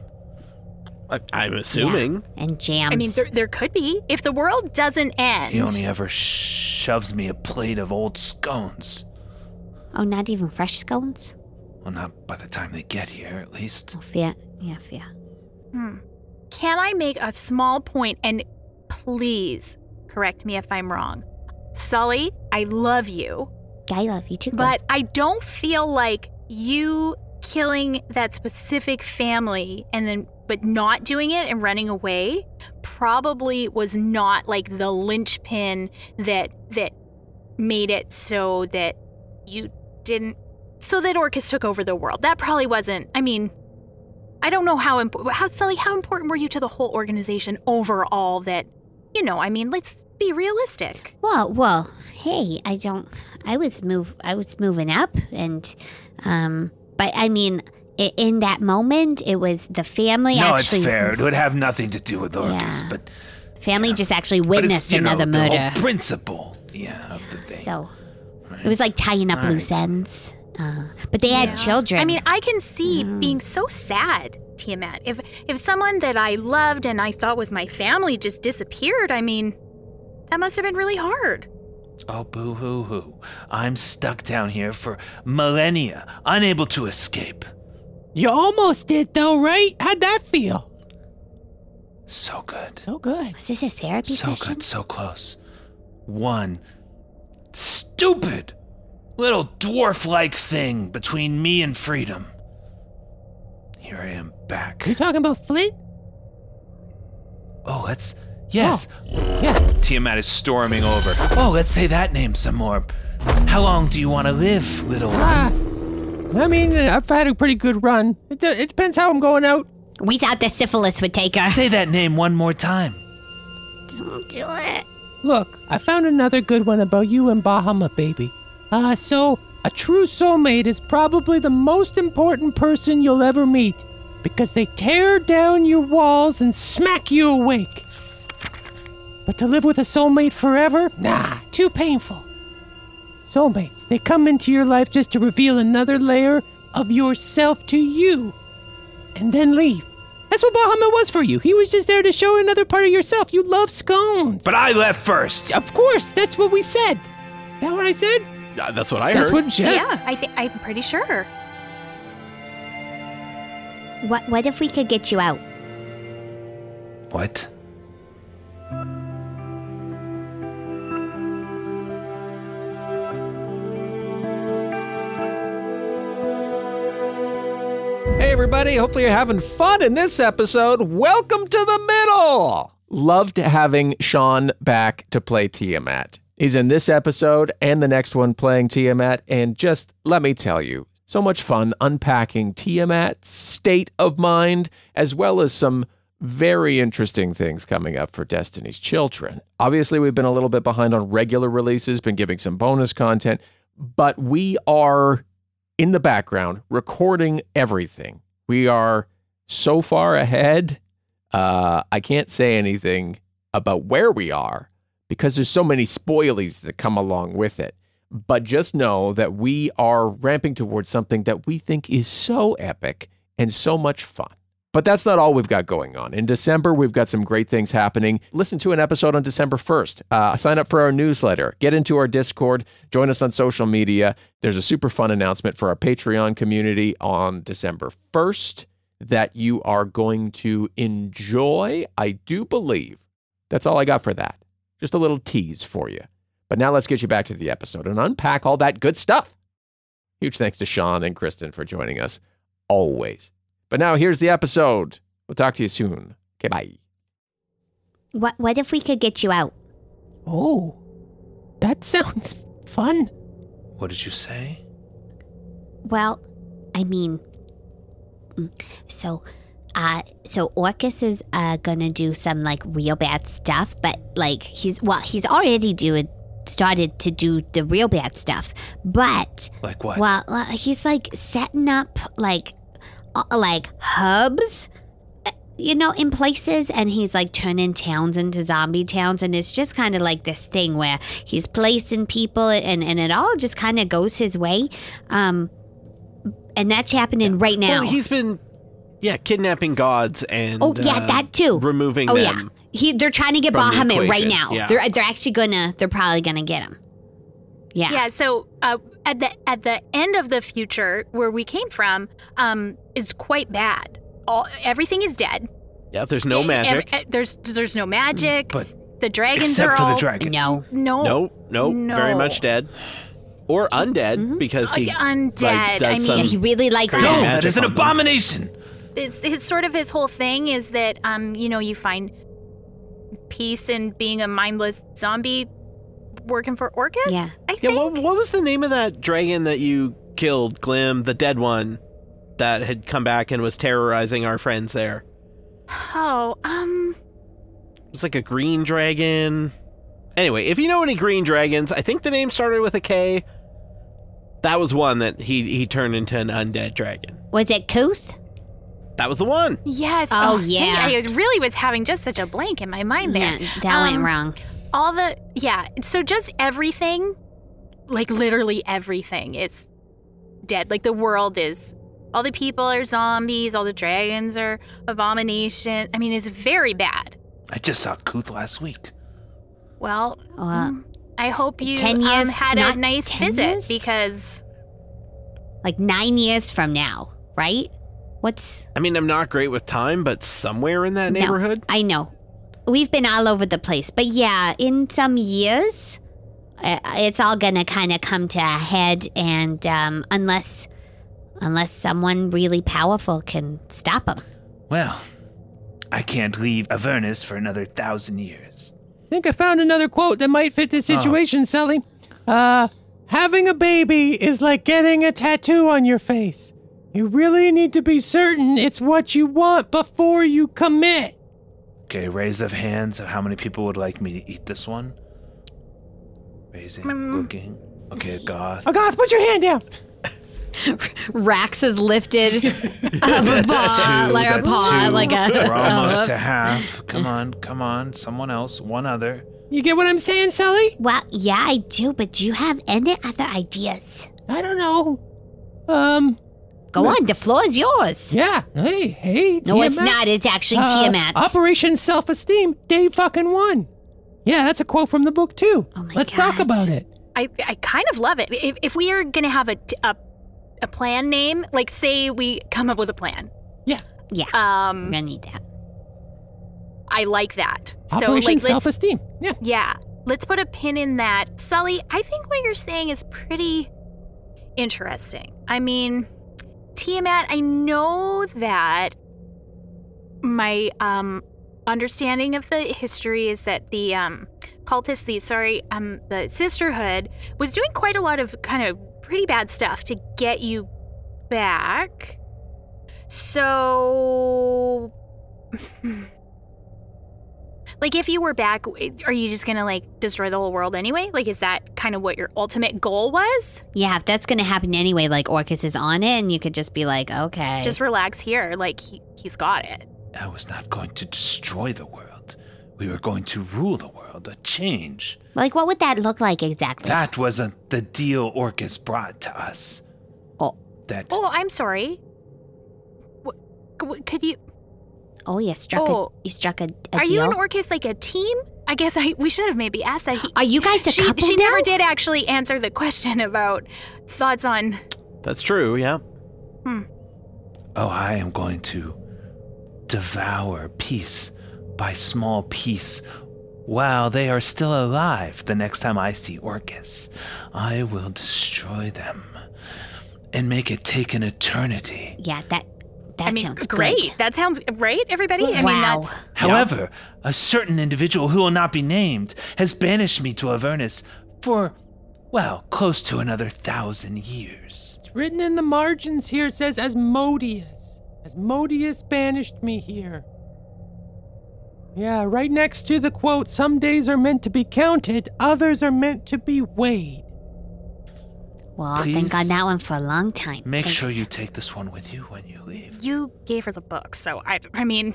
I, I'm assuming. Yeah, and jams. I mean, there, there could be. If the world doesn't end. He only ever shoves me a plate of old scones. Oh, not even fresh scones? Well, not by the time they get here, at least. Oh, fair. Yeah, fair. Hmm. Can I make a small point and please correct me if I'm wrong? Sully, I love you. I love you too. But I don't feel like you killing that specific family and then but not doing it and running away probably was not like the linchpin that that made it so that you didn't so that Orcus took over the world. That probably wasn't. I mean, I don't know how important how Sully, how important were you to the whole organization overall that, you know, I mean, let's be realistic. Well, well, hey, I don't. I was move. I was moving up, and um, but I mean, i- in that moment, it was the family. No, actually, it's fair. It would have nothing to do with Orcus, Yeah. but Family just actually but it's, witnessed you know, another the murder. whole principle, yeah, of the thing. So it was like tying up All right. loose ends. Uh, but they had children. I mean, I can see being so sad, Tiamat. If if someone that I loved and I thought was my family just disappeared, I mean, that must have been really hard. Oh, boo-hoo-hoo. I'm stuck down here for millennia, unable to escape. You almost did, though, right? How'd that feel? So good. So good. was this a therapy So session? good, so close. One stupid little dwarf-like thing between me and freedom. Here I am back. You talking about Flint? Oh, let's... Yes. Yeah. Tiamat is storming over. Oh, let's say that name some more. How long do you want to live, little one? Ah, I mean, I've had a pretty good run. It, de- it depends how I'm going out. We thought the syphilis would take her. Say that name one more time. Don't do it. Look, I found another good one about you and Bahamut, baby. Uh, so, a true soulmate is probably the most important person you'll ever meet, because they tear down your walls and smack you awake. But to live with a soulmate forever? Nah, too painful. Soulmates, they come into your life just to reveal another layer of yourself to you, and then leave. That's what Bahamut was for you. He was just there to show another part of yourself. You love scones. But I left first. Of course, that's what we said. Is that what I said? Uh, that's what I That's heard. what Jet. Yeah, I think I'm pretty sure. What? What if we could get you out? What? Hey, everybody. Hopefully, you're having fun in this episode. Welcome to the middle. Loved having Sean back to play Tiamat. He's in this episode and the next one playing Tiamat. And just let me tell you, so much fun unpacking Tiamat's state of mind, as well as some very interesting things coming up for Destiny's Children. Obviously, we've been a little bit behind on regular releases, been giving some bonus content, but we are in the background recording everything. We are so far ahead. Uh, I can't say anything about where we are because there's so many spoilies that come along with it. But just know that we are ramping towards something that we think is so epic and so much fun. But that's not all we've got going on. In December, we've got some great things happening. Listen to an episode on December first. Uh, sign up for our newsletter. Get into our Discord. Join us on social media. There's a super fun announcement for our Patreon community on December first that you are going to enjoy. I do believe. That's all I got for that. Just a little tease for you. But now let's get you back to the episode and unpack all that good stuff. Huge thanks to Sean and Kristen for joining us, always. But now here's the episode. We'll talk to you soon. Okay, bye. What What if we could get you out? Oh, that sounds fun. What did you say? Well, I mean, mm, so, uh, so Orcus is uh gonna do some like real bad stuff, but like he's well, he's already doing started to do the real bad stuff, but Like what? well, uh, he's like setting up like uh, like hubs, uh, you know, in places, and he's like turning towns into zombie towns, and it's just kind of like this thing where he's placing people, and and it all just kind of goes his way, um, and that's happening right now. Well, he's been, yeah, kidnapping gods and Oh yeah, uh, that too. removing oh them. yeah, he they're trying to get from the Bahamut right equation, now. yeah. They're they're actually gonna they're probably gonna get him. Yeah. Yeah, so uh, at the at the end of the future where we came from um, is quite bad. All everything is dead. Yeah, there's no E- magic. ev- e- there's there's no magic. But the dragons except are for all the dragons. No. no no, no, no. very much dead. Or undead, because he Like, undead, like, does I mean- some Yeah, he really likes crazy No, that. that magic is an on them. abomination. His, his sort of his whole thing is that um you know you find peace in being a mindless zombie working for Orcus. Yeah. I Yeah, think. what, what was the name of that dragon that you killed, Glim, the dead one that had come back and was terrorizing our friends there? Oh, um, It was like a green dragon. Anyway, if you know any green dragons, I think the name started with a K. That was one that he he turned into an undead dragon. Was it Kuth? That was the one. yes. Oh, thank yeah. you. I was- really was having just such a blank in my mind there. Yeah, that went Um, wrong. All the yeah. So just everything, like literally everything, is dead. Like the world is. All the people are zombies. All the dragons are abomination. I mean, it's very bad. I just saw Kuth last week. Well, Uh, mm, I hope you ten um, years, had a not nice ten visit years? because Like nine years from now, right? What's I mean, I'm not great with time, but somewhere in that No, neighborhood. I know. We've been all over the place, but yeah, in some years, uh, it's all gonna kind of come to a head, and um, unless, unless someone really powerful can stop them. Well, I can't leave Avernus for another thousand years. I think I found another quote that might fit this situation, Sully. Uh, having a baby is like getting a tattoo on your face. You really need to be certain it's what you want before you commit. Okay, raise of hands of how many people would like me to eat this one. Raising, looking. Okay, a goth. Oh, God, put your hand down. Rax is lifted of a paw, Two, like a that's paw, two. like a. We're almost to half. Come on, come on. Someone else. One other. You get what I'm saying, Sully? Well, yeah, I do, but do you have any other ideas? I don't know. Um, Go on, the floor is yours. yeah. Hey, hey. No, it's Tiamat. not. It's actually Uh, Tiamat's. Operation Self-Esteem, day fucking one. Yeah, that's a quote from the book, too. Oh my Let's talk gosh. about it. I, I kind of love it. If, if we are gonna have a, a a plan name, like say we come up with a plan, Yeah. yeah, I'm um, gonna need that. I like that. So Operation like let's Self-Esteem. Yeah. yeah, let's put a pin in that. Sully, I think what you're saying is pretty interesting. I mean, Tiamat, I know that my um understanding of the history is that the um cultists, the sorry, um the sisterhood was doing quite a lot of kind of pretty bad stuff to get you back. So like if you were back, are you just gonna like destroy the whole world anyway? Like is that kind of what your ultimate goal was? Yeah, if that's gonna happen anyway, like Orcus is on it, and you could just be like, okay. Just relax here, like he, he's got it. I was not going to destroy the world. We were going to rule the world, a change. like, what would that look like exactly? That wasn't the deal Orcus brought to us. Oh. That Oh, I'm sorry. What, c- could you? Oh, you struck Oh. a you struck a, a Are deal. you and Orcus like a team? I guess I we should have maybe asked that. He, Are you guys a she couple she now? never did actually answer the question about thoughts on. That's true, yeah. Oh, I am going to devour piece by small piece while they are still alive. The next time I see Orcus, I will destroy them and make it take an eternity. Yeah, that That I mean, sounds great. good. That sounds right, everybody? I mean, Wow. that's However, a certain individual who will not be named has banished me to Avernus for, well, close to another thousand years. It's written in the margins here. It says Asmodeus. Asmodeus banished me here. Yeah, right next to the quote, some days are meant to be counted, others are meant to be weighed. Well, I'll Please think on that one for a long time. Make Thanks. sure you take this one with you when you leave. you gave her the book, so I, I mean,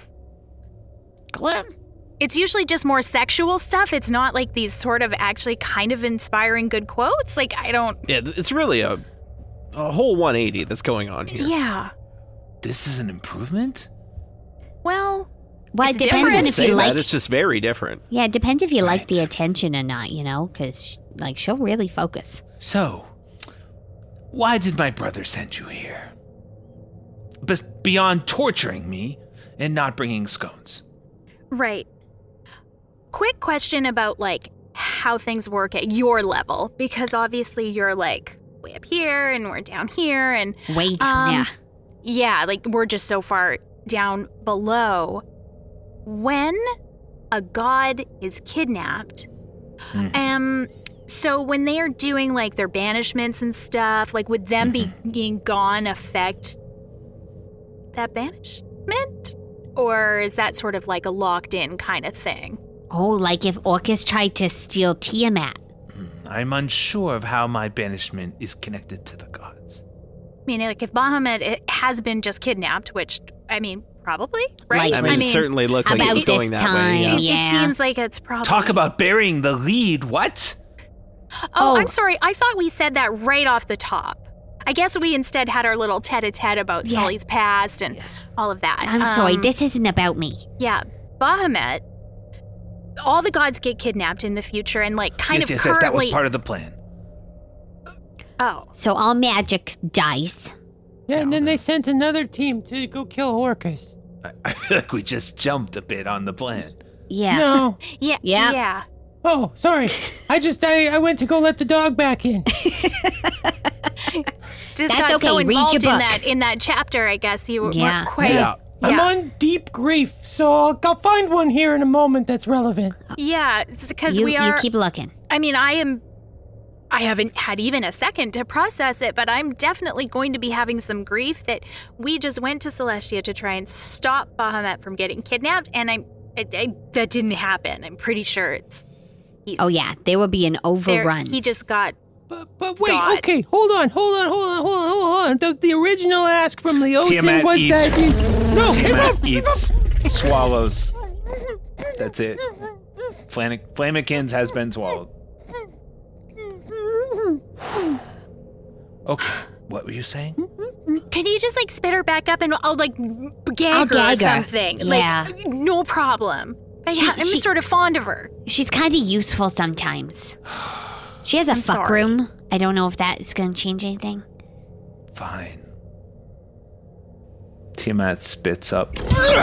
Glim. it's usually just more sexual stuff. It's not like these sort of actually kind of inspiring good quotes. Like, I don't, Yeah, it's really a a whole one eighty that's going on here. yeah. This is an improvement? Well, Well, It's it depends different. on if Say you that, like. it's just very different. Yeah, it depends if you like Right. the attention or not, you know, because like she'll really focus. So, why did my brother send you here? Bes- beyond torturing me and not bringing scones. right. Quick question about like how things work at your level, because obviously you're like way up here and we're down here, and Way down Um, there. yeah, like we're just so far down below. When a god is kidnapped, Mhm. um, so when they are doing like their banishments and stuff, like would them be being gone affect that banishment? Or is that sort of like a locked in kind of thing? Oh, like if Orcus tried to steal Tiamat. I'm unsure of how my banishment is connected to the gods. I mean, like if Bahamut it has been just kidnapped, which, I mean, probably, right? Like- I mean, it certainly looked like it about was going this that time, way. Yeah. It, yeah. it seems like it's probably. Talk about burying the lead, what? Oh, Oh. I'm sorry. I thought we said that right off the top. I guess we instead had our little tete-a-tete about Yeah. Sully's past and all of that. I'm sorry, Um, this isn't about me. Yeah, Bahamut. All the gods get kidnapped in the future, and like kind yes, of yes, yes, that was currently. part of the plan. Oh, So all magic dies. Yeah, and then they sent another team to go kill Orcus. I, I feel like we just jumped a bit on the plan. Yeah. No. yeah, Yeah. yeah. Oh, sorry. I just I, I went to go let the dog back in. Just That's got so okay, read your involved in book. that in that chapter. I guess you were Yeah. weren't quite. Yeah. I'm Yeah. on deep grief, so I'll, I'll find one here in a moment that's relevant. Yeah, it's because You, we are. you keep looking. I mean, I am. I haven't had even a second to process it, but I'm definitely going to be having some grief that we just went to Celestia to try and stop Bahamut from getting kidnapped, and I'm I, I, that didn't happen. I'm pretty sure it's. He's, Oh yeah, there will be an there- overrun. He just got. But, but wait, God. okay, hold on, hold on, hold on, hold on, hold on. The, the original ask from Leosin Tiamat was eats- that you... No, Tiamat eats, swallows. That's it. Flan- Flamikins has been swallowed. Okay, what were you saying? Can you just like spit her back up and I'll like gag I'll her or gag her. something? Yeah. Like no problem. I, She- I'm she- sort of fond of her. She's kind of useful sometimes. She has a I'm fuck sorry. room. I don't know if that is going to change anything. Fine. Tiamat spits up.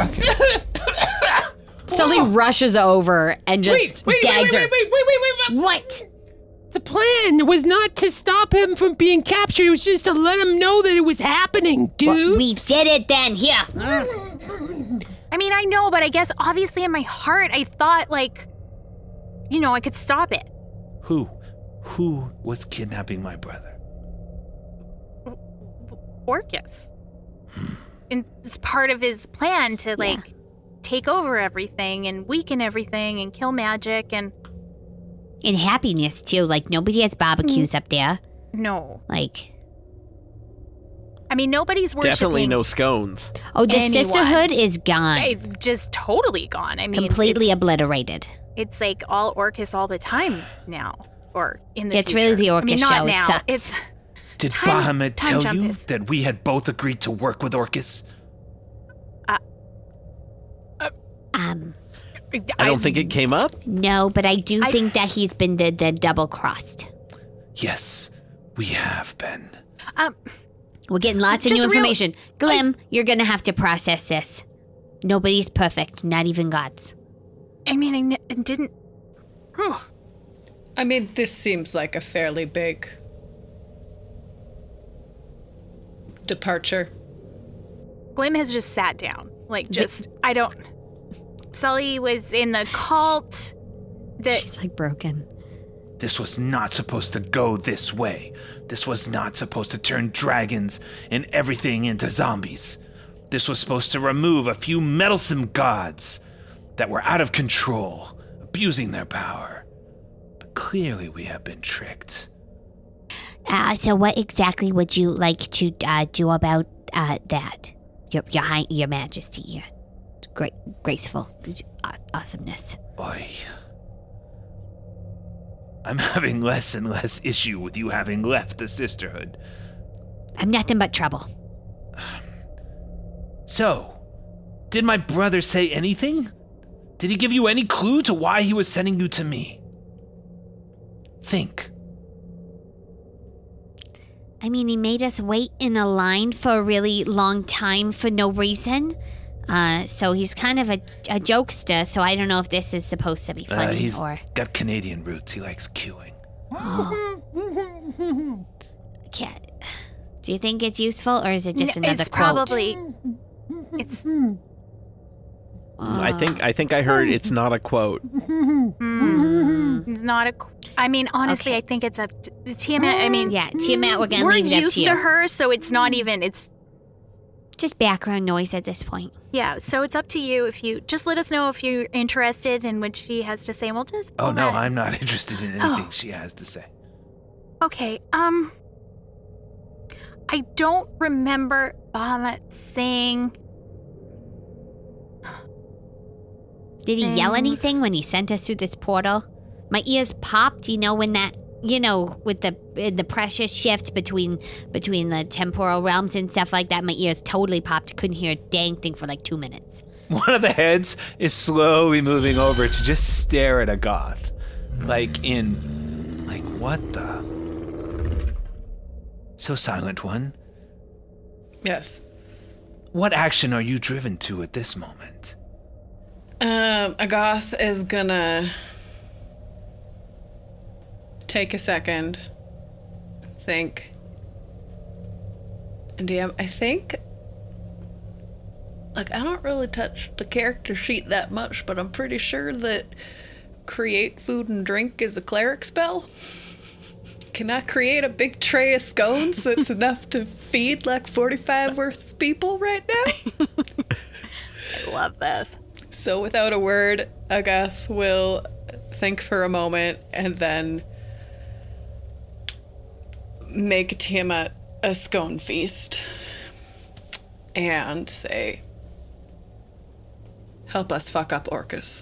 Sully rushes over and just wait, wait, wait, gags wait, her. wait, wait, wait, wait, wait. What? The plan was not to stop him from being captured. It was just to let him know that it was happening, dude. Well, we did it then. Here. I mean, I know, but I guess obviously in my heart, I thought like, you know, I could stop it. Who? Who was kidnapping my brother? Orcus. And it's part of his plan to like take over everything and weaken everything and kill magic and In happiness, too. Like, nobody has barbecues up there. no. Like, I mean, nobody's worshiping. Definitely no scones. oh, the Anyone. sisterhood is gone. It's just totally gone. I mean, Completely it's, obliterated. it's like all Orcus all the time now, or in the It's future. really the I mean, Orcus not show. It now. sucks. It's Did Time- Bahamut time tell jump you is- that we had both agreed to work with Orcus? Um, I don't think it came up. no, but I do I- think that he's been the, the double-crossed. Yes, we have been. Um, We're getting lots of Just new real- information. Glim, you're going to have to process this. Nobody's perfect, not even gods. I mean, I n- didn't. I mean, this seems like a fairly big departure. Glim has just sat down. Like, just, I don't... Sully was in the cult. That She's like broken. This was not supposed to go this way. This was not supposed to turn dragons and everything into zombies. This was supposed to remove a few meddlesome gods that were out of control, abusing their power. But clearly we have been tricked. Uh, so what exactly would you like to uh, do about uh, that? Your, your, high, your Majesty, your great, graceful aw- awesomeness. Boy, I'm having less and less issue with you having left the Sisterhood. I'm nothing but trouble. So, did my brother say anything? Did he give you any clue to why he was sending you to me? Think. I mean, he made us wait in a line for a really long time for no reason. Uh, so he's kind of a, a jokester, so I don't know if this is supposed to be funny uh, he's or... got Canadian roots. He likes queuing. Oh. Can't. Do you think it's useful, or is it just N- another it's quote? probably... It's... I think I think I heard it's not a quote. Mm, it's not a... qu- I mean, honestly, Okay. I think it's up to Tiamat. I mean... Yeah, Tiamat, we're gonna We're leave it up used to to you. her, so it's not even... It's... Just background noise at this point. Yeah, so it's up to you if you... Just let us know if you're interested in what she has to say, and we'll just... Oh, pull no, that. I'm not interested in anything Oh. she has to say. Okay, um... I don't remember Bahamut saying... Did he yell Things. anything when he sent us through this portal? My ears popped, you know, when that, you know, with the uh, the pressure shift between between the temporal realms and stuff like that. My ears totally popped. Couldn't hear a dang thing for like two minutes. One of the heads is slowly moving over to just stare at Agath. Like in... Like, what the... So, Silent One, Yes. what action are you driven to at this moment? Um, Agath is gonna take a second, think, and D M. I think, like, I don't really touch the character sheet that much, but I'm pretty sure that create food and drink is a cleric spell. Can I create a big tray of scones that's enough to feed like forty-five worth of people right now? I love this. So without a word, Agath will think for a moment and then make Tiamat a scone feast and say, help us fuck up Orcus.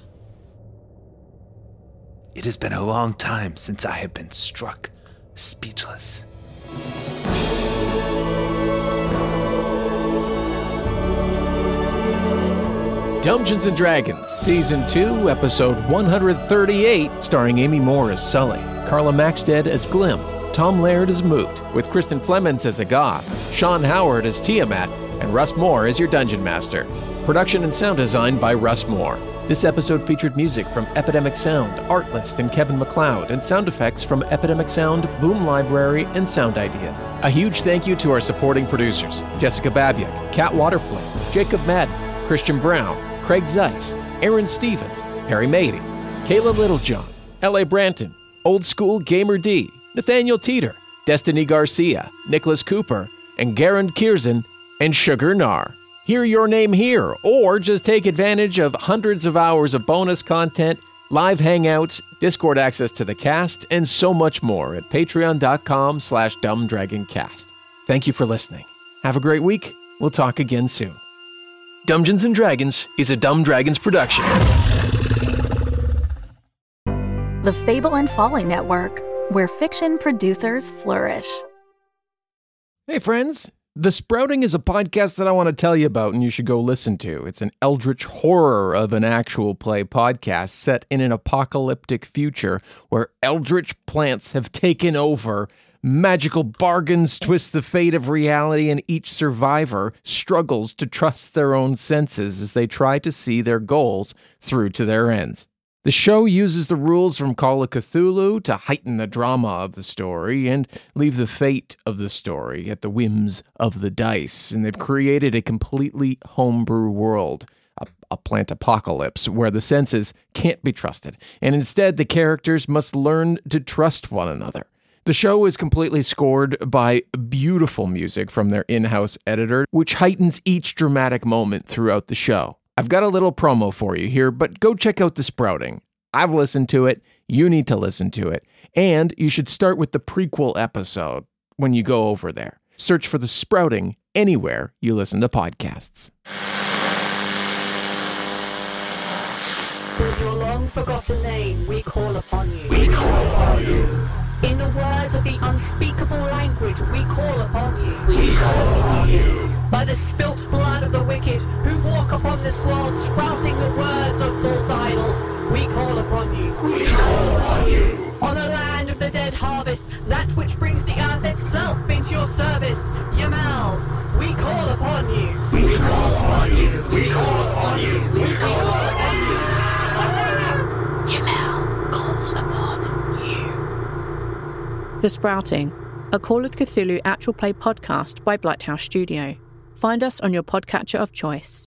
It has been a long time since I have been struck speechless. Dungeons and Dragons, Season two, Episode one thirty-eight, starring Amy Moore as Sully, Carla Maxted as Glim, Tom Laird as Moot, with Kristen Flemons as Agath, Sean Howard as Tiamat, and Russ Moore as your Dungeon Master. Production and sound design by Russ Moore. This episode featured music from Epidemic Sound, Artlist, and Kevin MacLeod, and sound effects from Epidemic Sound, Boom Library, and Sound Ideas. A huge thank you to our supporting producers, Jessica Babiak, Kat Waterflame, Jacob Madden, Christian Brown, Craig Zeiss, Aaron Stevens, Perry Mady, Kayla Littlejohn, L A Branton, Old School Gamer D, Nathaniel Teeter, Destiny Garcia, Nicholas Cooper, and Garand Kierzan, and Sugar Nar. Hear your name here, or just take advantage of hundreds of hours of bonus content, live hangouts, Discord access to the cast, and so much more at patreon.com slash dumbdragoncast. Thank you for listening. Have a great week. We'll talk again soon. Dungeons and Dragons is a Dumb Dragons production. The Fable and Folly Network, where fiction producers flourish. Hey, friends. The Sprouting is a podcast that I want to tell you about and you should go listen to. It's an eldritch horror of an actual play podcast set in an apocalyptic future where eldritch plants have taken over. Magical bargains twist the fate of reality, and each survivor struggles to trust their own senses as they try to see their goals through to their ends. The show uses the rules from Call of Cthulhu to heighten the drama of the story and leave the fate of the story at the whims of the dice. And they've created a completely homebrew world, a, a plant apocalypse, where the senses can't be trusted. And instead, the characters must learn to trust one another. The show is completely scored by beautiful music from their in-house editor, which heightens each dramatic moment throughout the show. I've got a little promo for you here, but go check out The Sprouting. I've listened to it, you need to listen to it, and you should start with the prequel episode when you go over there. Search for The Sprouting anywhere you listen to podcasts. With your long-forgotten name, we call upon you. We call upon you. In the words of the unspeakable language, we call upon you. We call upon you. By the spilt blood of the wicked, who walk upon this world, sprouting the words of false idols, we call upon you. We call upon you. On the land of the dead harvest, that which brings the earth itself into your service, Yamal, we call upon you. We call upon you. We call upon you. We call upon you. Yamal calls upon you. The Sprouting, a Call of Cthulhu actual play podcast by Blighthouse Studio. Find us on your podcatcher of choice.